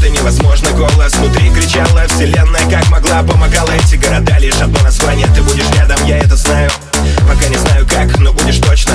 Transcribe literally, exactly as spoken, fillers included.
это невозможно. Голос внутри кричала вселенная, как могла, помогала. Эти города лишь одно название. Ты будешь рядом, я это знаю. Пока не знаю как, но будешь точно.